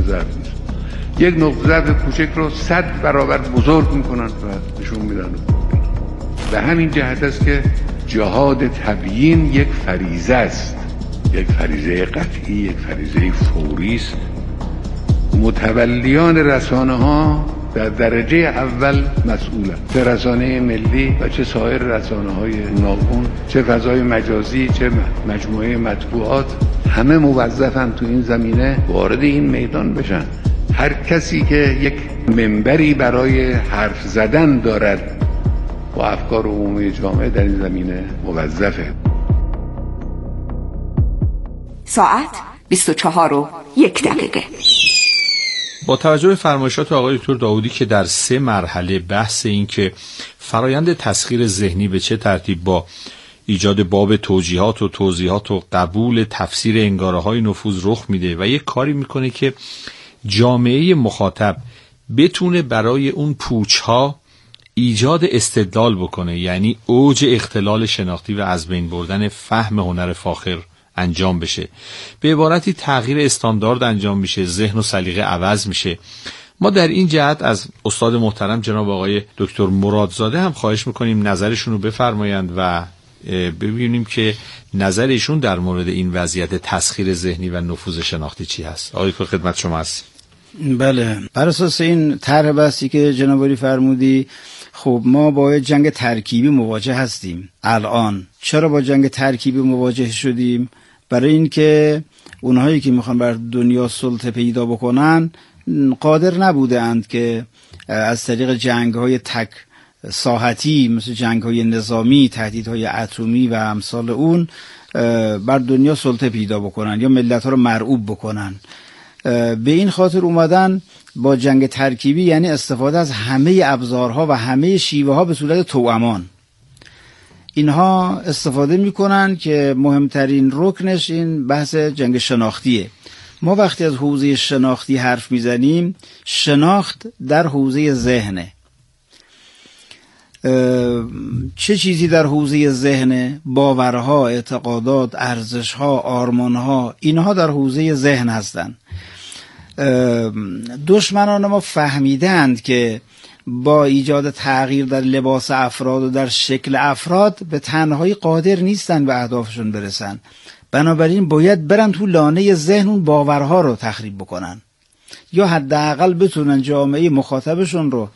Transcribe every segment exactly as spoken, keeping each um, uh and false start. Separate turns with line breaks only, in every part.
ضعف نیست. یک نقطه ضعف کوچک رو صد برابر بزرگ میکنن و نشون میدن. به همین جهت است که جهاد تبیین یک فریضه است، یک فریضه قطعی، یک فریضه فوری است. متولیان رسانه ها در درجه اول مسئولند، چه رسانه ملی و چه سایر رسانه های گوناگون، چه فضای مجازی، چه مجموعه مطبوعات، همه موظفن تو این زمینه وارد این میدان بشن. هر کسی که یک منبری برای حرف زدن دارد با افکار عمومی جامعه در این زمینه موظفه.
ساعت بیست و چهار و یک دقیقه.
با توجه به فرمایشات آقای دکتر داودی که در سه مرحله بحث این که فرایند تسخیر ذهنی به چه ترتیب با ایجاد باب توجیهات و توضیحات و قبول تفسیر انگاره‌های نفوذ رخ میده و یک کاری میکنه که جامعه مخاطب بتونه برای اون پوچ‌ها ایجاد استدلال بکنه، یعنی اوج اختلال شناختی و از بین بردن فهم هنر فاخر انجام بشه. به عبارتی تغییر استاندارد انجام میشه، ذهن و سلیقه عوض میشه. ما در این جهت از استاد محترم جناب آقای دکتر مرادزاده هم خواهش میکنیم نظرشون رو بفرمایند و ببینیم که نظر ایشون در مورد این وضعیت تسخیر ذهنی و نفوذ شناختی چی هست. آقای دکتر خدمت شما هست.
بله، بر اساس این طرح بحثی که جناب عالی فرمودی، خب ما با جنگ ترکیبی مواجه هستیم الان. چرا با جنگ ترکیبی مواجه شدیم؟ برای اینکه اونهایی که میخوان بر دنیا سلطه پیدا بکنن قادر نبوده اند که از طریق جنگ‌های تک ساحتی مثل جنگ‌های نظامی، تهدیدهای اتمی و امثال اون بر دنیا سلطه پیدا بکنن یا ملت‌ها رو مرعوب بکنن. به این خاطر اومدن با جنگ ترکیبی، یعنی استفاده از همه ابزارها و همه شیوه ها به صورت توامان. اینها استفاده میکنن که مهمترین رکنش این بحث جنگ شناختیه. ما وقتی از حوزه شناختی حرف میزنیم، شناخت در حوزه ذهنه. چه چیزی در حوزه ذهنه؟ باورها، اعتقادات، ارزشها، آرمانها، اینها در حوزه ذهن هستند. دشمنان ما فهمیدند که با ایجاد تغییر در لباس افراد و در شکل افراد به تنهایی قادر نیستن به اهدافشون برسن. بنابراین باید برن تو لانه ذهن اون باورها رو تخریب بکنن یا حداقل بتونن جامعه مخاطبشون رو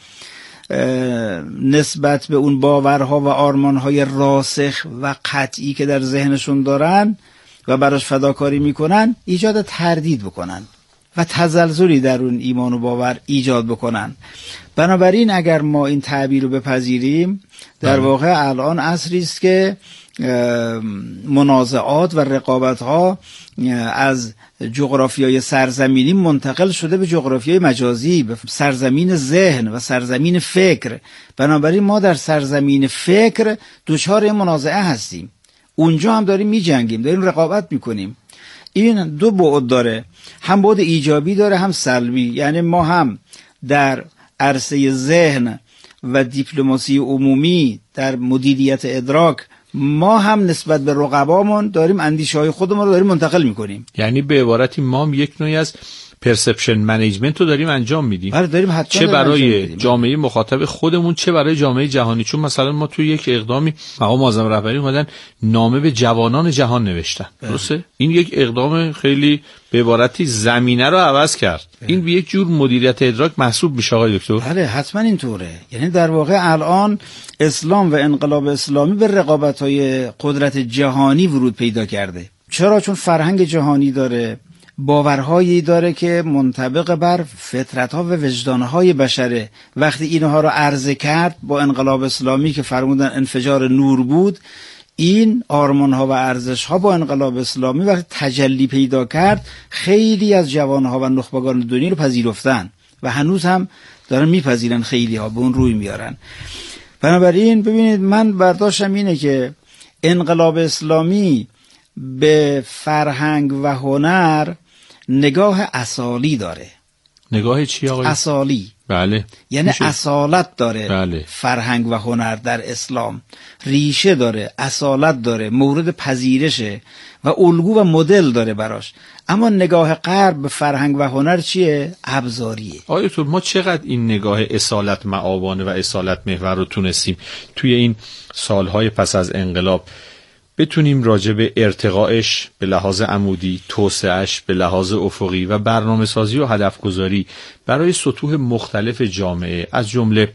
نسبت به اون باورها و آرمانهای راسخ و قطعی که در ذهنشون دارن و براش فداکاری میکنن ایجاد تردید بکنن و تزلزلی در اون ایمان و باور ایجاد بکنن. بنابراین اگر ما این تعبیر رو بپذیریم، در واقع الان عصری است که منازعات و رقابت‌ها از جغرافیای سرزمینی منتقل شده به جغرافیای مجازی، به سرزمین ذهن و سرزمین فکر. بنابراین ما در سرزمین فکر دچار منازعه هستیم. اونجا هم داریم می‌جنگیم، داریم رقابت می‌کنیم. این دو بعد داره، هم بعد ایجابی داره هم سلبی. یعنی ما هم در عرصه ذهن و دیپلماسی عمومی در مدیریت ادراک، ما هم نسبت به رقبامون داریم اندیشه‌های خودمون رو داریم منتقل میکنیم.
یعنی به عبارتی ما هم یک نوعی از پرسپشن منیجمنت رو داریم انجام میدیم.
بله، داریم حتما
چه برای جامعه مخاطب خودمون، چه برای جامعه جهانی. چون مثلا ما توی یک اقدامی مقام معظم رهبری اومدن نامه به جوانان جهان نوشتن. درسته؟ این یک اقدام خیلی به عبارتی زمینه رو عوض کرد. بله. این به یک جور مدیریت ادراک محسوب میشه آقای دکتر؟
بله، حتما اینطوره. یعنی در واقع الان اسلام و انقلاب اسلامی به رقابت‌های قدرت جهانی ورود پیدا کرده. چرا؟ چون فرهنگ جهانی داره، باورهایی داره که منطبق بر فطرت‌ها و وجدان‌های بشره. وقتی اینها رو عرضه کرد با انقلاب اسلامی که فرمودن انفجار نور بود، این آرمان‌ها و ارزش‌ها با انقلاب اسلامی وقتی تجلی پیدا کرد، خیلی از جوان‌ها و نخبگان دنیا رو پذیرفتن و هنوز هم دارن میپذیرن، خیلی‌ها به اون روی میارن. بنابراین ببینید، من برداشتم اینه که انقلاب اسلامی به فرهنگ و هنر نگاه اصالی داره.
نگاه چی آقای؟
اصالی.
بله.
یعنی میشه. اصالت داره.
بله.
فرهنگ و هنر در اسلام ریشه داره، اصالت داره، مورد پذیرشه و الگو و مدل داره براش. اما نگاه غرب به فرهنگ و هنر چیه؟ ابزاریه.
آیا دکتر ما چقدر این نگاه اصالت معابانه و اصالت محور رو تونستیم توی این سالهای پس از انقلاب بتونیم راجع به ارتقائش به لحاظ عمودی، توسعهش به لحاظ افقی و برنامه سازی و هدف گذاری برای سطوح مختلف جامعه، از جمله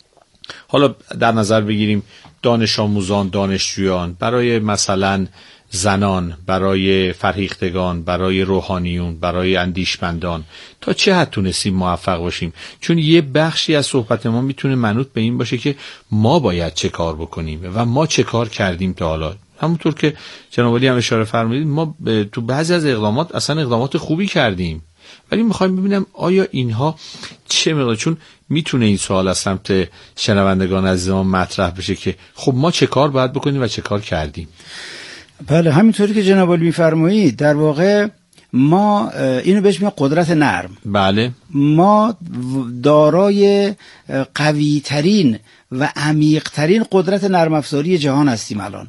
حالا در نظر بگیریم دانش آموزان، دانشجویان، برای مثلا زنان، برای فرهیختگان، برای روحانیون، برای اندیشمندان، تا چه حد تونستیم موفق باشیم؟ چون یه بخشی از صحبت ما میتونه منوط به این باشه که ما باید چه کار بکنیم و ما چه کار کردیم تا حالا. همونطور که جناب عالی هم اشاره فرمودید، ما تو بعضی از اقدامات اصلا اقدامات خوبی کردیم، ولی میخوایم ببینم آیا اینها چه مقدار، چون میتونه این سوال از سمت شنوندگان عزیزان مطرح بشه که خب ما چه کار باید بکنیم و چه کار کردیم.
بله، همینطوری که جناب عالی میفرمایید، در واقع ما اینو بهش میگن قدرت نرم.
بله،
ما دارای قوی ترین و عمیق ترین قدرت نرم افزاری جهان هستیم الان.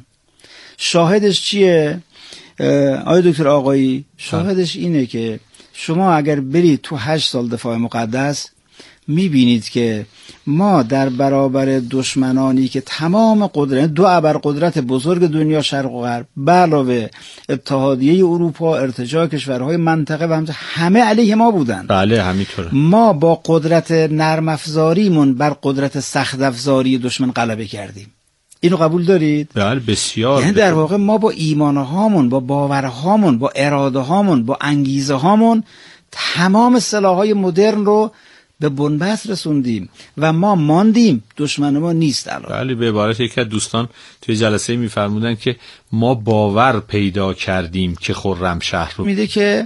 شاهدش چیه آقای دکتر آقایی؟ شاهدش اینه که شما اگر برید تو هشت سال دفاع مقدس میبینید که ما در برابر دشمنانی که تمام قدرت، دو ابرقدرت بزرگ دنیا شرق و غرب به علاوه اتحادیه اروپا، ارتجاع کشورهای منطقه و همه علیه ما بودن.
بله همینطوره.
ما با قدرت نرم افزاریمون بر قدرت سخت افزاری دشمن غلبه کردیم. اینو قبول دارید؟
بله بسیار.
یعنی در واقع ما با ایمانهامون، با باورهامون، با اراده هامون، با انگیزه هامون تمام سلاح‌های مدرن رو به بنبست رسوندیم و ما ماندیم، دشمن ما نیست الان.
بله، به عبارت یکی از دوستان توی جلسه میفرمودن که ما باور پیدا کردیم که خرمشهر رو
میده که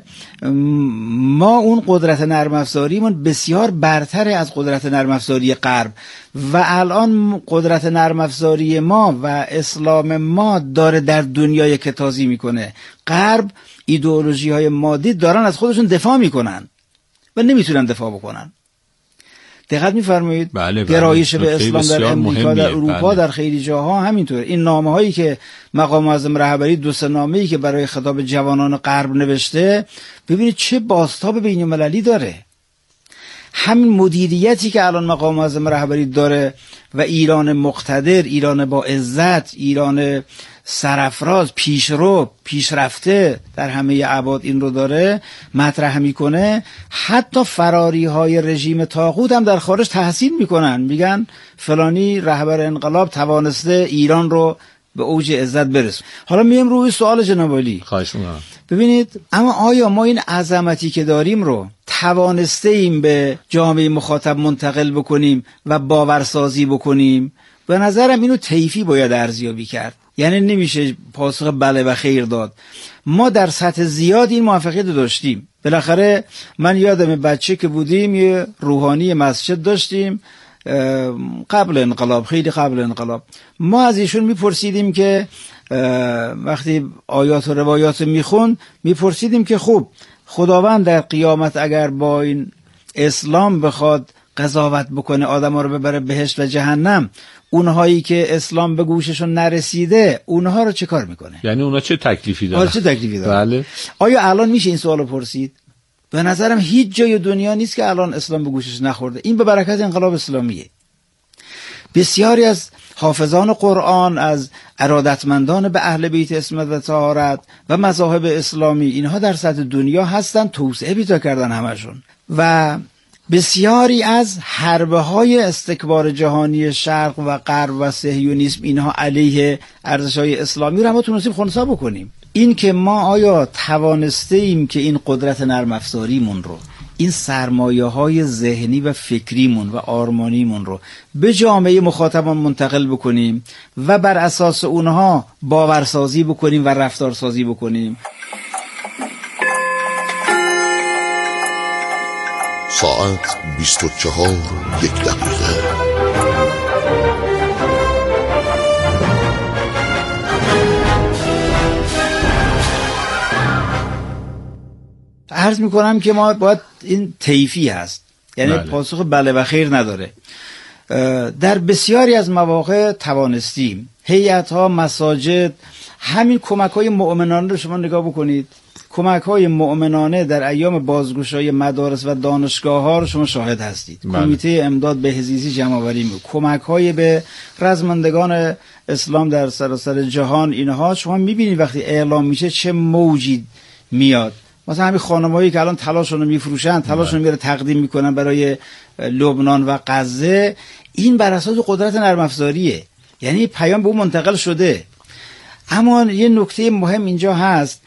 ما اون قدرت نرم افزاریمون بسیار برتر از قدرت نرم افزاری غرب و الان قدرت نرم افزاری ما و اسلام ما داره در دنیای کتازی میکنه. غرب ایدئولوژی های مادی دارن از خودشون دفاع میکنن و نمیتونن دفاع بکنن. دقت می‌فرمایید؟
بله بله.
گرایش به اسلام در امریکا، در اروپا،
بله.
در خیلی جاها همینطور. این نامه‌هایی که مقام معظم رهبری، دو سه نامه‌ای که برای خطاب جوانان غرب نوشته، ببینید چه بازتاب بین‌المللی داره. همین مدیریتی که الان مقام معظم رهبری داره و ایران مقتدر، ایران با عزت، ایران سرافراز، پیشرو، پیشرفته در همه ابعاد این رو داره مطرح میکنه. حتی فراری های رژیم طاغوت هم در خارج تحسین میکنن، میگن فلانی رهبر انقلاب توانسته ایران رو به اوج عزت برسونه. حالا میام روی سوال جناب عالی.
خواهش می‌کنم.
ببینید، اما آیا ما این عظمتی که داریم رو توانسته ایم به جامعه مخاطب منتقل بکنیم و باورسازی بکنیم؟ به نظرم اینو طیفی باید ارزیابی کرد. یعنی نمیشه پاسخ بله و خیر داد. ما در سطح زیاد این موفقیت داشتیم. بالاخره من یادم بچه که بودیم یه روحانی مسجد داشتیم قبل انقلاب، خیلی قبل انقلاب. ما از ایشون میپرسیدیم که وقتی آیات و روایات میخوند میپرسیدیم که خب خداوند در قیامت اگر با این اسلام بخواد قضاوت بکنه، آدم‌ها رو ببره بهشت و جهنم، اونهایی که اسلام به گوششون نرسیده اونها رو چه کار میکنه؟
یعنی اونها چه تکلیفی دارن؟
چه تکلیفی دارن؟
بله.
آیا الان میشه این سوالو پرسید؟ به نظرم هیچ جای دنیا نیست که الان اسلام به گوشش نخورده. این به برکت انقلاب اسلامیه. بسیاری از حافظان قرآن، از ارادتمندان به اهل بیت عصمت و طهارت و مذاهب اسلامی، اینها در سطح دنیا هستن، توسعه پیدا کردن همشون. و بسیاری از حربه های استکبار جهانی شرق و غرب و صهیونیسم، اینها علیه ارزش های اسلامی رو هم تونستیم خنثی بکنیم. این که ما آیا توانسته ایم که این قدرت نرم افزاریمون رو، این سرمایه های ذهنی و فکریمون و آرمانیمون رو به جامعه مخاطبان منتقل بکنیم و بر اساس اونها باورسازی بکنیم و رفتارسازی بکنیم؟
ساعت بیست و چهار یک دقیقه.
عرض میکنم که ما باید این طیفی هست، یعنی
بله.
پاسخ بله و خیر نداره. در بسیاری از مواقع توانستیم هیئت‌ها، مساجد، همین کمک‌های مؤمنانه رو شما نگاه بکنید. کمک‌های مؤمنانه در ایام بازگشایی مدارس و دانشگاه‌ها رو شما شاهد هستید. بله. کمیته امداد بهزیستی جمع‌آوری می‌کنه، کمک‌های به رزمندگان اسلام در سراسر جهان، اینها شما می‌بینید وقتی اعلام میشه چه موجی میاد. مثلا همین خانم‌هایی که الان تلاشون رو می‌فروشن، تلاشون میره تقدیم می‌کنن برای لبنان و غزه، این بر اساس قدرت نرم افزاریه، یعنی پیام به اون منتقل شده. اما یه نکته مهم اینجا هست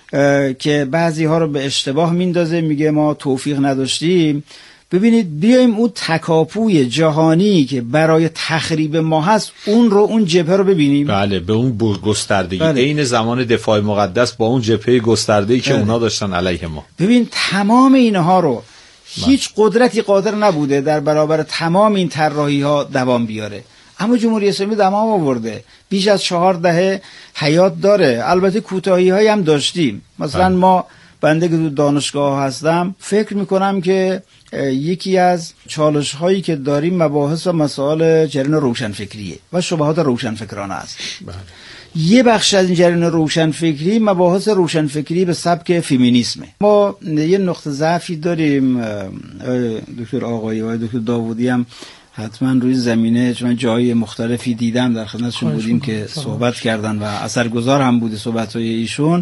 که بعضی ها رو به اشتباه میندازه، میگه ما توفیق نداشتیم. ببینید بیایم اون تکاپوی جهانی که برای تخریب ما هست اون رو، اون جبهه رو ببینیم.
بله، به اون گستردگی
بله.
عین زمان دفاع مقدس با اون جبهه گسترده‌ای که
بله.
اونا داشتن علیه ما.
ببین تمام اینها رو هیچ قدرتی قادر نبوده در برابر تمام این طراحی ها دوام بیاره، اما جمهوری اسلامی دوام آورده. بیش از چهار دهه حیات داره. البته کوتاهی هایی هم داشتیم. مثلا ما، بنده که تو دانشگاه هستم، فکر میکنم که یکی از چالش هایی که داریم مباحث و مسائل جریان روشنفکریه و شبهات روشنفکرانه است. بله. یه بخش از این جریان روشنفکری مباحث روشنفکری به سبک فمینیسمه. ما یه نقطه ضعفی داریم، دکتر آقایی و دکتر داوودی هم حتما روی زمینه، چون جای مختلفی دیدم در خدمتشون بودیم که صحبت کردن و اثرگذار هم بوده صحبت‌های ایشون.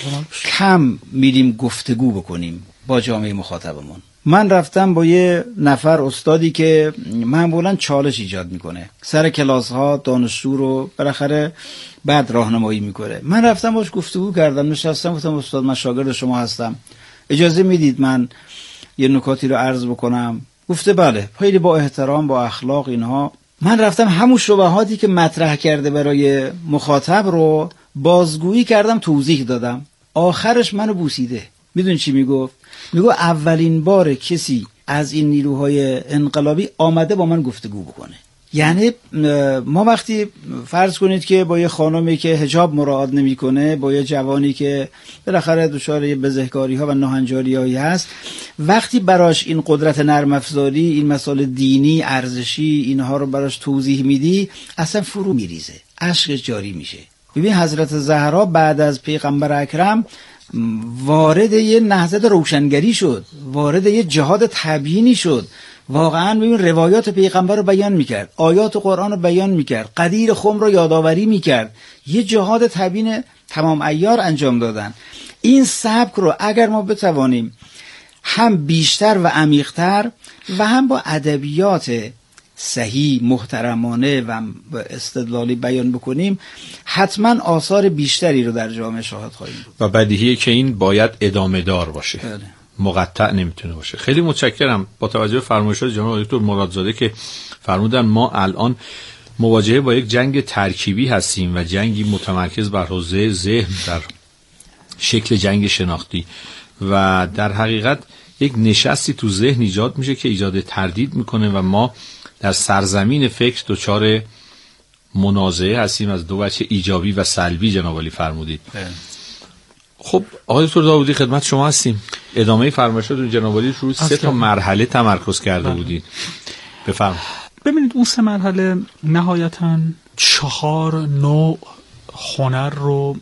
کم میریم گفتگو بکنیم با جامعه مخاطبمون. من رفتم با یه نفر استادی که معمولاً چالش ایجاد میکنه سر کلاس ها دانشجو رو، بالاخره بعد راهنمایی میکنه. من رفتم باش گفتگو کردم، نشستم، گفتم استاد من شاگرد شما هستم، اجازه میدید من یه نکاتی رو عرض بکنم؟ گفته بله. خیلی با احترام، با اخلاق اینها. من رفتم همون شبهاتی که مطرح کرده برای مخاطب رو بازگویی کردم، توضیح دادم. آخرش منو بوسیده. میدون چی میگفت؟ میگو اولین بار کسی از این نیروهای انقلابی آمده با من گفتگو بکنه. یعنی ما وقتی فرض کنید که با یه خانمی که حجاب مراعات نمیکنه، با یه جوانی که بالاخره دچار یه بزهکاری ها و ناهنجاری هایی هست، وقتی براش این قدرت نرم افزاری، این مسائل دینی، ارزشی، اینها رو براش توضیح میدی، اصلا فرو میریزه، اشک جاری میشه. ببین حضرت زهرا بعد از پیغمبر اکرم وارد یه نهضت روشنگری شد، وارد یه جهاد تبیینی شد. واقعا ببین روایات پیغمبر رو بیان میکرد، آیات قرآن رو بیان میکرد، قدیر خم رو یادآوری میکرد، یه جهاد تبیین تمام عیار انجام دادن. این سبک رو اگر ما بتوانیم هم بیشتر و عمیق‌تر و هم با ادبیات صحیح، محترمانه و استدلالی بیان بکنیم، حتما آثار بیشتری رو در جامعه شاهد خواهیم بود.
و بدیهیه که این باید ادامه دار باشه. بله. مقطع نمیتونه باشه. خیلی متشکرم. با توجه به فرمایشات جناب دکتر مرادزاده که فرمودن ما الان مواجهه با یک جنگ ترکیبی هستیم و جنگی متمرکز بر حوزه ذهن در شکل جنگ شناختی و در حقیقت یک نشستی تو ذهن ایجاد میشه که ایجاد تردید میکنه و ما در سرزمین فکر دچار منازعه هستیم از دو وجه، ایجابی و سلبی جناب عالی فرمودید. خب آقای دکتر داوودی خدمت شما هستیم. ادامه فرمایشاتون جناب عالی رو سه تا مرحله تمرکز کرده بودید. بفرمایید.
ببینید اون سه مرحله نهایتاً چهار نوع هنر رو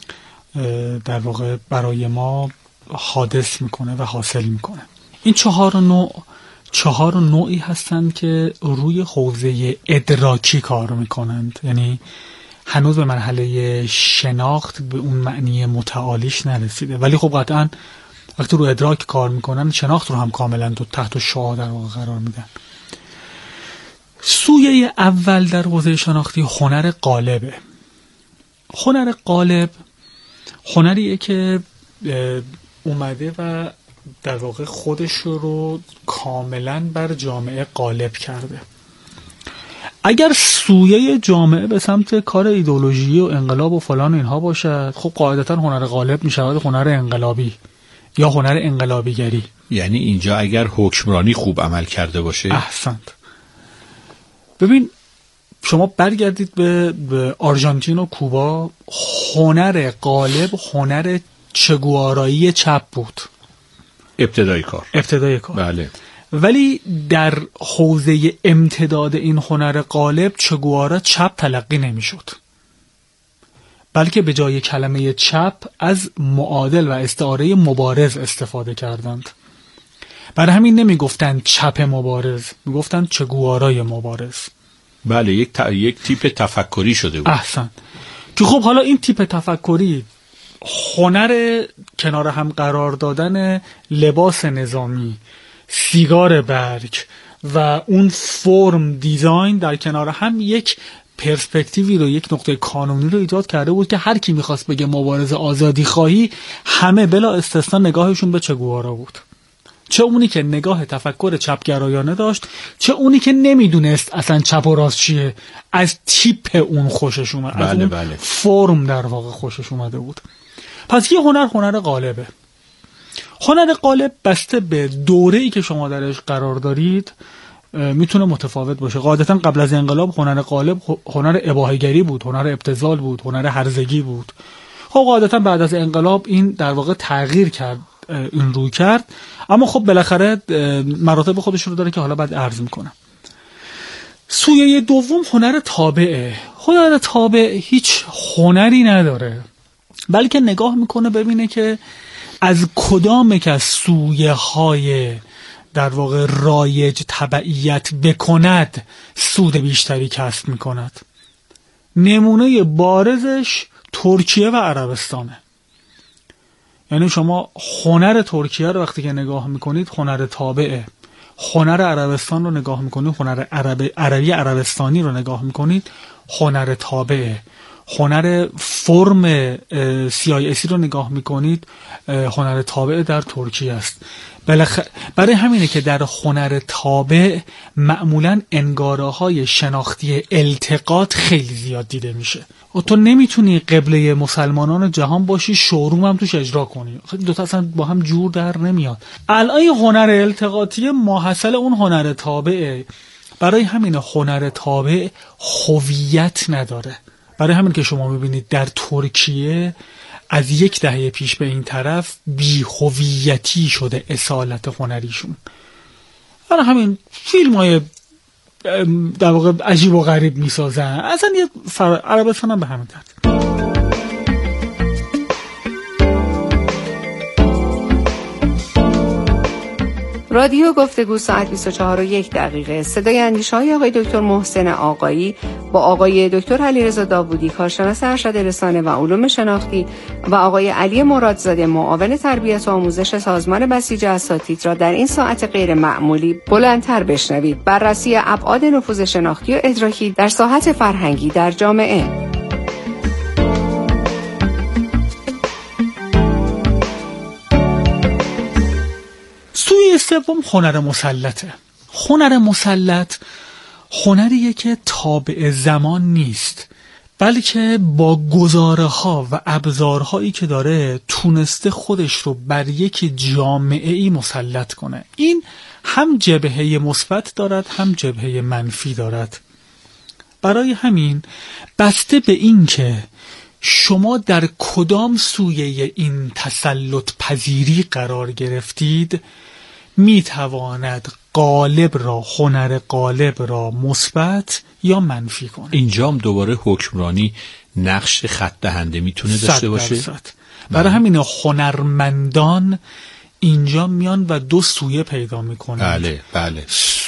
در واقع برای ما حادث میکنه و حاصل میکنه. این چهار نوع چهار نوعی هستند که روی حوزه ادراکی کار میکنند، یعنی هنوز به مرحله شناخت به اون معنی متعالیش نرسیده، ولی خب قطعا وقتی رو ادراک کار میکنن شناخت رو هم کاملا تو تحت شعاع در واقع قرار میدن. سویه اول در حوزه شناختی هنر قالبه. هنر قالب هنریه که اومده و در واقع خودش رو کاملا بر جامعه غالب کرده. اگر سویه جامعه به سمت کار ایدئولوژی و انقلاب و فلان اینها باشد، خب قاعدتا هنر غالب می شود هنر انقلابی یا هنر انقلابیگری.
یعنی اینجا اگر حکمرانی خوب عمل کرده باشه.
احسنت. ببین شما برگردید به, به آرژانتین و کوبا، هنر غالب هنر چگوارایی چپ بود.
ابتدای کار
ابتدای کار
بله.
ولی در حوزه امتداد این هنر غالب چگوارا چپ تلقی نمی شد. بلکه به جای کلمه چپ از معادل و استعاره مبارز استفاده کردند. برای همین نمی گفتند چپ مبارز، می گفتند چگوارای مبارز.
بله، یک, ت... یک تیپ تفکری شده بود.
احسن. که خب حالا این تیپ تفکری، هنر کنار هم قرار دادن لباس نظامی، سیگار برگ و اون فرم دیزاین در کنار هم یک پرسپکتیوی رو، یک نقطه کانونی رو ایجاد کرده بود که هر کی میخواست بگه مبارزه آزادی خواهی، همه بلا استثنا نگاهشون به چگوارا بود. چه اونی که نگاه تفکر چپگرایانه داشت، چه اونی که نمیدونست اصلا چپ و راست چیه، از تیپ اون خوشش اومد،
بله،
از اون
بله.
فرم در واقع خوشش اومده بود. پس یه هنر هنر غالبه. هنر غالب بسته به دوره‌ای که شما درش قرار دارید میتونه متفاوت باشه. قاعدتا قبل از انقلاب هنر غالب هنر اباحه‌گری بود، هنر ابتذال بود، هنر هرزگی بود. خب قاعدتا بعد از انقلاب این در واقع تغییر کرد، این روی کرد، اما خب بالاخره مراتب خودش رو داره که حالا بعد عرض میکنم. سویه دوم هنر تابعه. هنر تابع هیچ هنری نداره، بلکه نگاه میکنه ببینه که از کدام که از سویه های در واقع رایج تبعیت بکند سود بیشتری کسب میکند. نمونه بارزش ترکیه و عربستانه. یعنی شما هنر ترکیه رو وقتی که نگاه میکنید هنر تابعه، هنر عربستان رو نگاه میکنید، هنر عرب... عربی عربستانی رو نگاه میکنید، هنر تابعه. هنر فرم سی آی اسی رو نگاه میکنید، هنر تابع در ترکیه است. بلخ... برای همینه که در هنر تابع معمولاً انگاره های شناختی التقاط خیلی زیاد دیده میشه. و تو نمیتونی قبله مسلمانان جهان باشی شوروم هم توش اجرا کنی، دوتا اصلا با هم جور در نمیاد. الان هنر التقاطی ماحصل اون هنر تابعه. برای همین هنر تابع هویت نداره. برای همین که شما میبینید در ترکیه از یک دهه پیش به این طرف بی هویتی شده اصالت هنریشون. برای همین فیلم های در واقع عجیب و غریب میسازن. اصلا یه فر... عربستان هم به همین ترتیب.
رادیو گفتگو ساعت بیست و چهار و یک دقیقه. صدای اندیشه های آقای دکتر محسن آقایی با آقای دکتر علیرضا داوودی، کارشناس ارشد رسانه و علوم شناختی، و آقای علی مرادزاده، معاون تربیت و آموزش سازمان بسیج اساتید را در این ساعت غیر معمولی بلندتر بشنوید. بررسی ابعاد نفوذ شناختی و ادراکی در ساحت فرهنگی در جامعه.
سوی سوم هنر مسلطه. هنر مسلط هنریه که تابع زمان نیست، بلکه با گزاره ها و ابزارهایی که داره تونسته خودش رو بر یک جامعه ای مسلط کنه. این هم جبهه مثبت دارد هم جبهه منفی دارد. برای همین بسته به این که شما در کدام سویه این تسلط پذیری قرار گرفتید، می تواند غالب را، هنر غالب را مثبت یا منفی کنه.
اینجا هم دوباره حکمرانی نقش خط دهنده میتونه داشته باشه.
برای همین هنرمندان اینجا میان و دو سویه پیدا میکنن.
بله بله.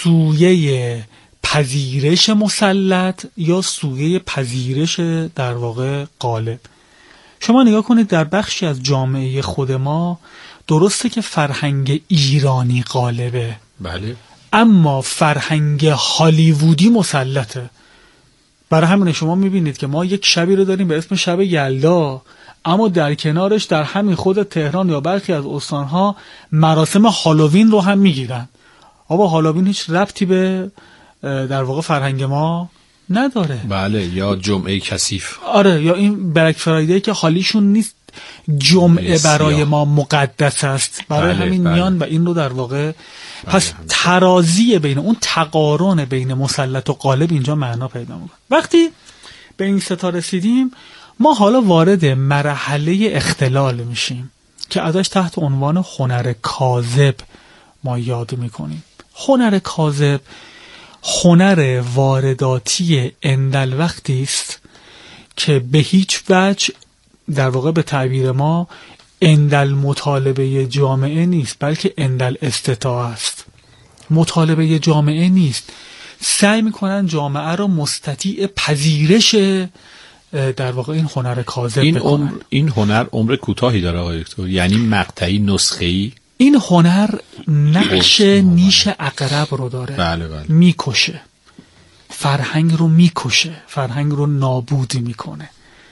سویه پذیرش مسلط یا سویه پذیرش در واقع غالب. شما نگاه کنید در بخشی از جامعه خود ما درسته که فرهنگ ایرانی غالبه،
بله،
اما فرهنگ هالیوودی مسلطه. برای همین شما میبینید که ما یک شبی رو داریم به اسم شب یلدا، اما در کنارش در همین خود تهران یا برخی از استانها مراسم هالووین رو هم میگیرن. آبا هالووین هیچ ربطی به در واقع فرهنگ ما نداره.
بله، یا جمعه کثیف.
آره، یا این بلک فرایدی که حالیشون نیست. جمعه برای ما مقدس است. برای
بله،
همین
بله.
میان و این رو در واقع
بله،
پس
همین.
ترازی بین اون تقارن بین مسلط و غالب اینجا معنا پیدا میکنه. وقتی به این ستا رسیدیم، ما حالا وارد مرحله اختلال میشیم که ازش تحت عنوان هنر کاذب ما یاد میکنیم. هنر کاذب هنر وارداتی اندل وقتی است که به هیچ وجه در واقع به تعبیر ما اندل مطالبه جامعه نیست، بلکه اندل استطاعه است. مطالبه جامعه نیست، سعی میکنن جامعه رو مستطیع پذیرش در واقع این هنر کاذب
این
بکنن.
عمر این هنر عمر کوتاهی داره آقای دکتر، یعنی مقطعی، نسخه‌ای.
این هنر نقش نیش عقرب رو داره.
بله بله.
میکشه، فرهنگ رو میکشه، فرهنگ رو نابود میکنه.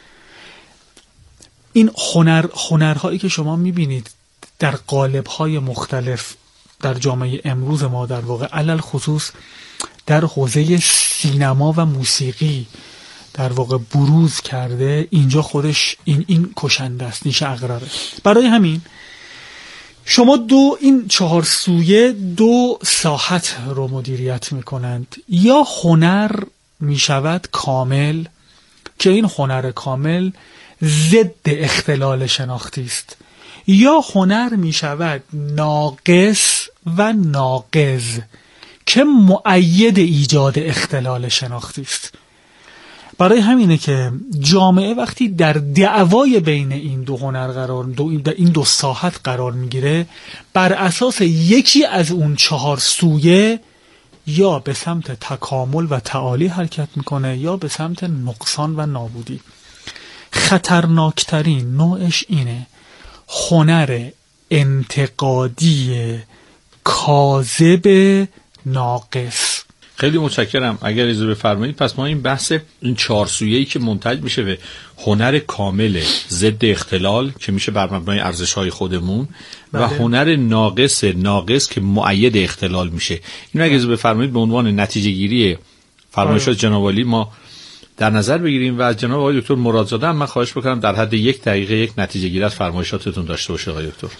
این هنر هنرهایی که شما میبینید در قالب‌های مختلف در جامعه امروز ما، در واقع علل خصوص در حوزه سینما و موسیقی در واقع بروز کرده، اینجا خودش این این کشنده است، نیش عقربه. برای همین شما دو این چهار سویه دو ساحت رو مدیریت میکنند. یا هنر میشود کامل که این هنر کامل ضد اختلال شناختی است، یا هنر میشود ناقص و ناقض که مؤید ایجاد اختلال شناختی است. برای همینه که جامعه وقتی در دعوای بین این دو هنر قرار دو این دو ساحت قرار میگیره، بر اساس یکی از اون چهار سویه یا به سمت تکامل و تعالی حرکت میکنه یا به سمت نقصان و نابودی. خطرناکترین نوعش اینه، هنر انتقادی کاذب ناقص.
خیلی متشکرم. اگر اجازه بفرمایید پس ما این بحث این چهار سویه‌ای که منتج میشه به هنر کامل ضد اختلال که میشه بر مبنای ارزش‌های خودمون بله. و هنر ناقص ناقص که مؤید اختلال میشه، اینو اگه اجازه بفرمایید به عنوان نتیجه گیری فرمایشات جناب عالی ما در نظر بگیریم و از جناب آقای دکتر مرادزاده هم من خواهش بکنم در حد یک دقیقه یک نتیجه گیری از فرمایشاتتون داشته باشه آقای دکتر.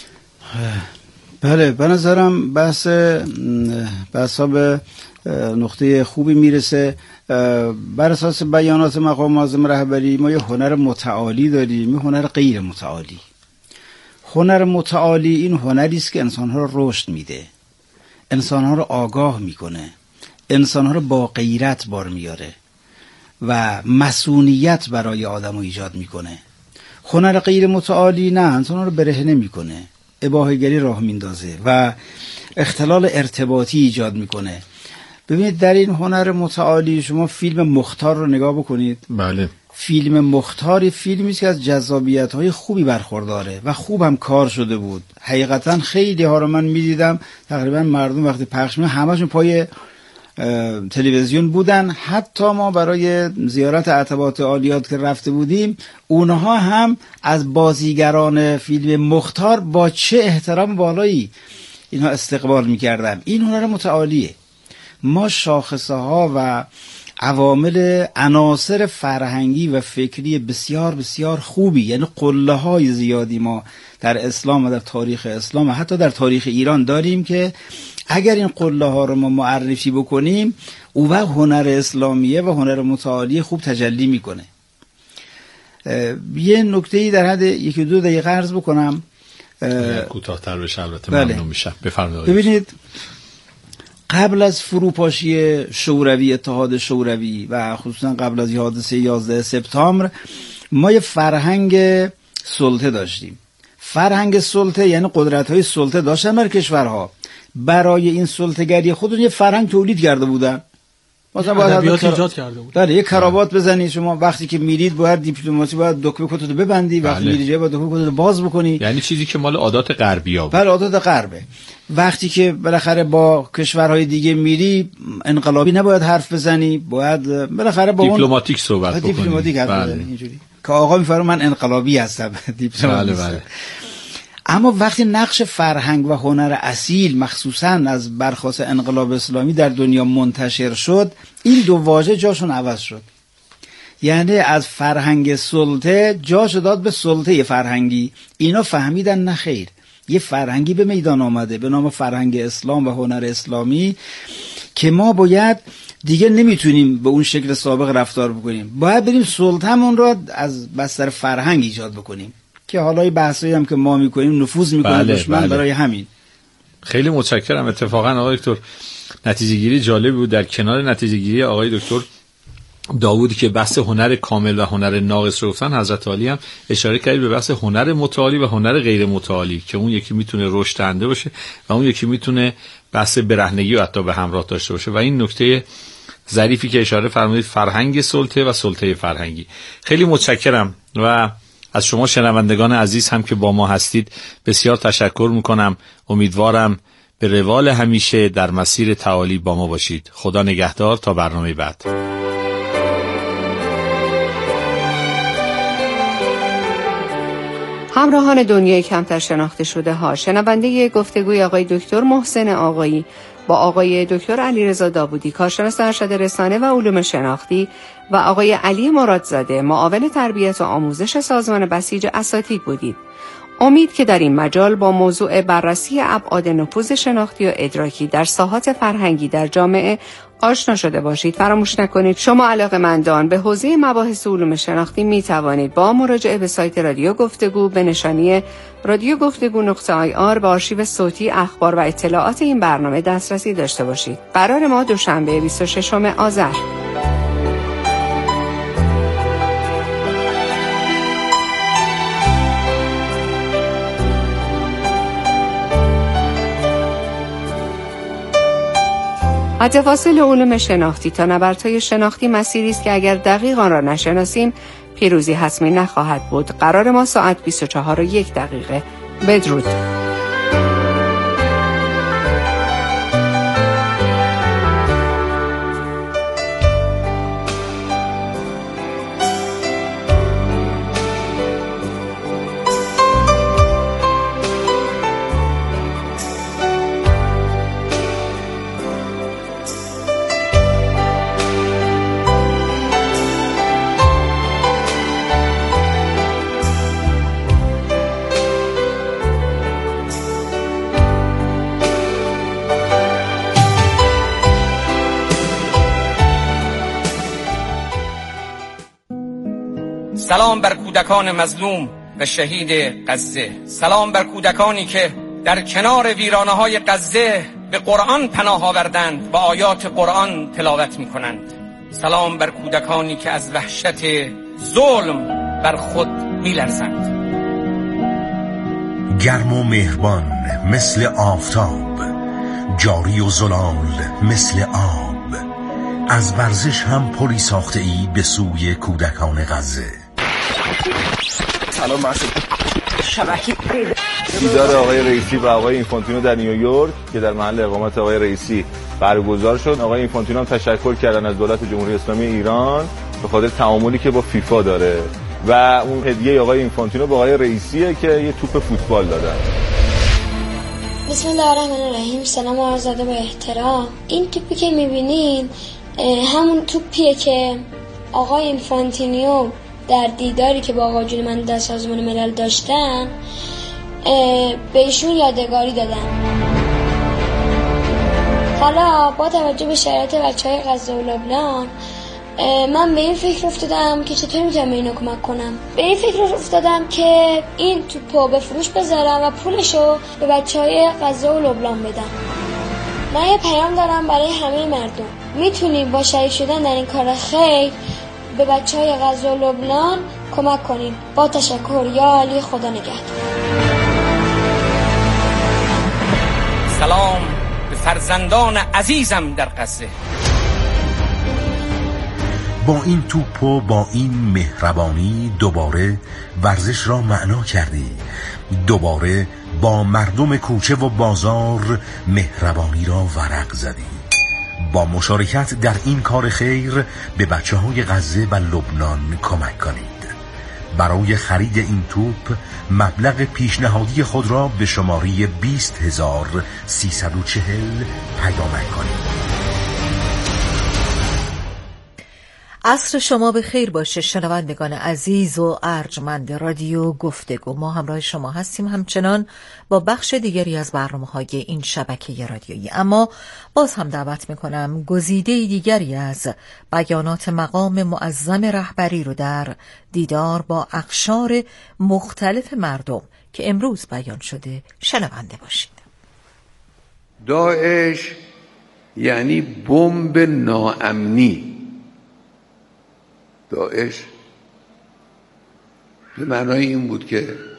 بله، به نظرم بحث بحثا به نقطه خوبی میرسه. بر اساس بیانات مقام معظم رهبری ما یه هنر متعالی داریم، یه هنر غیر متعالی. هنر متعالی این هنری است که انسانها رو رشد میده، انسانها رو آگاه میکنه، انسانها رو با غیرت بار میاره و مسئولیت برای آدم رو ایجاد میکنه. هنر غیر متعالی نه، انسانها رو برهنه میکنه، اباحه‌گری راه میندازه و اختلال ارتباطی ایجاد میکنه. ببینید در این هنر متعالی شما فیلم مختار رو نگاه بکنید.
بله.
فیلم مختار فیلمی است که از جذابیت‌های خوبی برخورداره و خوب هم کار شده بود. حقیقتا خیلی ها رو من می‌دیدم، تقریبا مردم وقتی پخش می‌کنن همشون پای تلویزیون بودن. حتی ما برای زیارت عتبات عالیات که رفته بودیم، اونها هم از بازیگران فیلم مختار با چه احترام بالایی اینها استقبال می‌کردن. این هنر متعالیه. ما شاخصه ها و عوامل عناصر فرهنگی و فکری بسیار بسیار خوبی، یعنی قله های زیادی ما در اسلام و در تاریخ اسلام و حتی در تاریخ ایران داریم که اگر این قله ها رو ما معرفی بکنیم، او وقت هنر اسلامیه و هنر متعالی خوب تجلی میکنه. یه نکته‌ای در حد یکی دو دقیقه عرض بکنم،
کوتاه‌تر بشه البته.
بله.
ممنون میشم. بفرمایید.
ببینید قبل از فروپاشی شوروی، اتحاد شوروی و خصوصا قبل از حادثه یازده سپتامبر، ما یه فرهنگ سلطه داشتیم. فرهنگ سلطه یعنی قدرت‌های سلطه داشتن بر کشورها. برای این سلطه‌گری خودشون یه فرهنگ تولید کرده بودن. مثلا باید
ادبیات ایجاد کرده بود.
بله، یه کراوات بزنید شما، وقتی که میرید باید دیپلماسی باید دکمه کتتو ببندی، وقتی
بله.
میری باید دکمه کتتو باز بکنی،
یعنی چیزی که مال عادات غربی‌ها بود.
بله، عادات غربه. وقتی که بالاخره با کشورهای دیگه میری انقلابی نباید حرف بزنی، باید بالاخره با
دیپلماتیک صحبت بکنی.
دیپلماتیک حرف
بله.
بزنی اینجوری که آقا میفرما من انقلابی هستم. دیپلماتیک.
بله بله.
اما وقتی نقش فرهنگ و هنر اصیل مخصوصاً از برخاست انقلاب اسلامی در دنیا منتشر شد، این دو واژه جاشون عوض شد. یعنی از فرهنگ سلطه جاش داد به سلطه فرهنگی. اینا فهمیدن نه خیر، یه فرهنگی به میدان آمده به نام فرهنگ اسلام و هنر اسلامی که ما باید دیگه نمیتونیم به اون شکل سابق رفتار بکنیم، باید بریم سلطه‌مون رو از بستر فرهنگ ایجاد بکنیم که حالا این بحثایی هم که ما میکنیم نفوذ میکنه
بله،
دشمن
بله.
برای همین.
خیلی متشکرم. اتفاقا آقای دکتر نتیجه گیری جالبی بود. در کنار نتیجه گیری آقای دکتر داوودی که بحث هنر کامل و هنر ناقص رو گفتن، حضرت علی هم اشاره کردید به بحث هنر متعالی و هنر غیر متعالی که اون یکی میتونه رشد دهنده باشه و اون یکی میتونه بحث برهنگی و حتی به همراه داشته باشه. و این نکته ظریفی که اشاره فرمودید، فرهنگ سلطه و سلطه فرهنگی. خیلی متشکرم و از شما شنوندگان عزیز هم که با ما هستید بسیار تشکر میکنم. امیدوارم به روال همیشه در مسیر تعالی با ما باشید. خدا نگهدار تا برنامه بعد.
همراهان دنیای کمتر شناخته شده ها، شنونده گفتگوی آقای دکتر محسن آقایی با آقای دکتر علیرضا داوودی، کارشناس ارشد رسانه و علوم شناختی، و آقای علی مرادزاده، معاون تربیت و آموزش سازمان بسیج اساتید بودید. امید که در این مجال با موضوع بررسی ابعاد نفوذ شناختی و ادراکی در ساحات فرهنگی در جامعه آشنا شده باشید. فراموش نکنید شما علاقه‌مندان به حوزه مباحث علوم شناختی می توانید با مراجعه به سایت رادیو گفتگو به نشانی رادیو گفتگو نقطه آی آر به آرشیو صوتی، اخبار و اطلاعات این برنامه دسترسی داشته باشید. قرار ما دوشنبه بیست و ششم آذر. حد فاصل علوم شناختی تا نبردهای شناختی مسیری است که اگر دقیق آن را نشناسیم پیروزی حتمی نخواهد بود. قرار ما ساعت بیست و چهار و یک دقیقه. بدرود.
سلام بر کودکان مظلوم و شهید غزه. سلام بر کودکانی که در کنار ویرانه‌های غزه به قرآن پناه آوردند و آیات قرآن تلاوت می‌کنند. سلام بر کودکانی که از وحشت ظلم بر خود می‌لرزند.
گرم و مهربان مثل آفتاب، جاری و زلال مثل آب، از ورزش هم پلی ساخته ای به سوی کودکان غزه.
سلام مرسید. شبکه دیدار آقای رئیسی و آقای اینفانتینو در نیویورک که در محل اقامت آقای رئیسی برگزار شد. آقای اینفانتینو هم تشکر کردن از دولت جمهوری اسلامی ایران به خاطر تعاملی که با فیفا داره و اون هدیه آقای اینفانتینو به آقای رئیسیه که یه توپ فوتبال دادن.
بسم الله الرحمن الرحیم. سلام و عرض ادب و احترام. این توپی که میبینین همون توپیه که آقای اینفانتینیو در دیداری که با آقا جون من در سازمان ملل داشتن به ایشون یادگاری دادن. حالا با توجه به شرایط بچهای غزه و لبنان من به این فکر افتادم که چطور میتونم به اینو کمک کنم. به این فکر افتادم که این توپو به فروش بذارم و پولشو به بچهای غزه و لبنان بدم. من یه پیام دارم برای همه مردم. میتونیم با شریک شدن در این کار خیر به بچهای غزه و لبنان کمک کنیم. با تشکر. یا علی. خدا نگهدار.
سلام به فرزندان عزیزم در غزه.
با این توپ و با این مهربانی دوباره ورزش را معنا کردی. دوباره با مردم کوچه و بازار مهربانی را ورق زدی. با مشارکت در این کار خیر به بچه های غزه و لبنان کمک کنید. برای خرید این توپ مبلغ پیشنهادی خود را به شماره بیست هزار سیصد و چهل پیامک کنید.
عصر شما به خیر باشه شنوندگان عزیز و ارجمند رادیو گفتگو. ما همراه شما هستیم همچنان با بخش دیگری از برنامه‌های این شبکه رادیویی. اما باز هم دعوت میکنم گزیده دیگری از بیانات مقام معظم رهبری رو در دیدار با اقشار مختلف مردم که امروز بیان شده شنونده باشید.
داعش یعنی بمب ناامنی، داعش به معنای این بود که